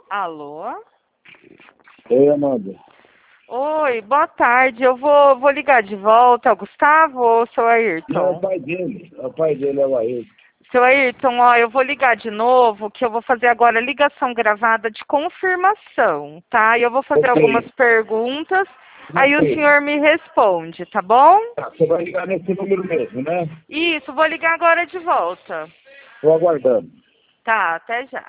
Alô? Oi, Amanda. Oi, boa tarde. Eu vou ligar de volta. É o Gustavo ou o seu Não, é Ayrton? o pai dele. É o pai dele, é o Ayrton. Seu Ayrton, ó, eu vou ligar de novo, que eu vou fazer agora ligação gravada de confirmação, tá? E eu vou fazer algumas Ok. perguntas, aí o Ok. senhor me responde, tá bom? Tá, você vai ligar nesse número mesmo, né? Isso, vou ligar agora de volta. Estou aguardando. Tá, até já.